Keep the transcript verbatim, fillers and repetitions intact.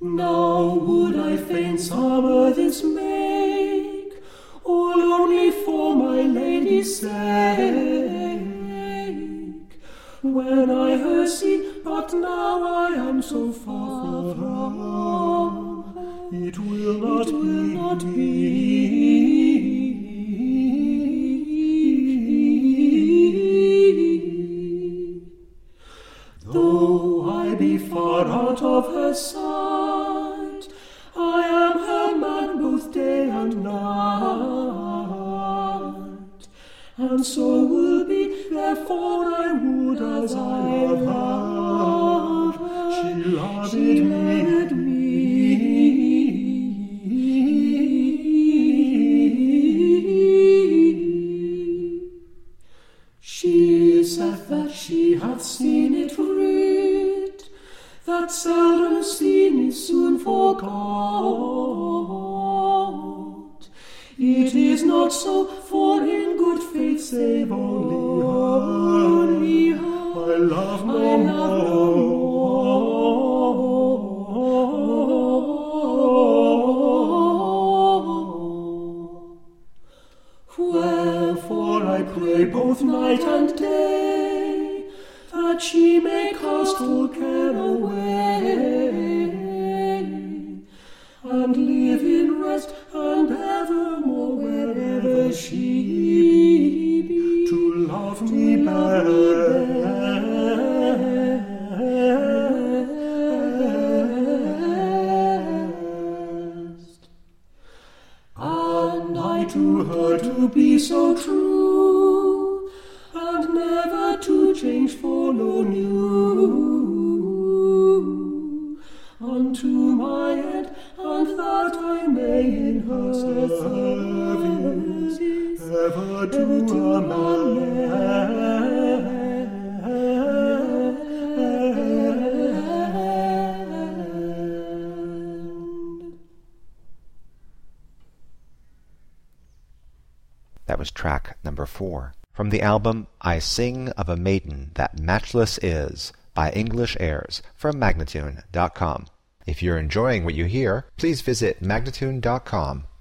Now would I fain summer this make, all only for my lady's sake. When I her see, but now I am so far from her, it will not it will be. Not be. Though I be far out of her sight, I am her man both day and night, and so will be, therefore I would as I love her, she loved she me. Loved me. She saith that she hath seen it writ, that seldom seen is soon forgot. It is not so, for in good faith save only her, only her I love no I love more. Wherefore I pray both night and day, that she may cast all care away, and live in rest and evermore wherever she be, to love me best. And I to her to be so true, and never to change for no new, unto my end, and that I may in her service ever do amend. That was track number four, from the album I Sing of a Maiden That Matchless Is by English Airs from Magnatune dot com. If you're enjoying what you hear, please visit Magnatune dot com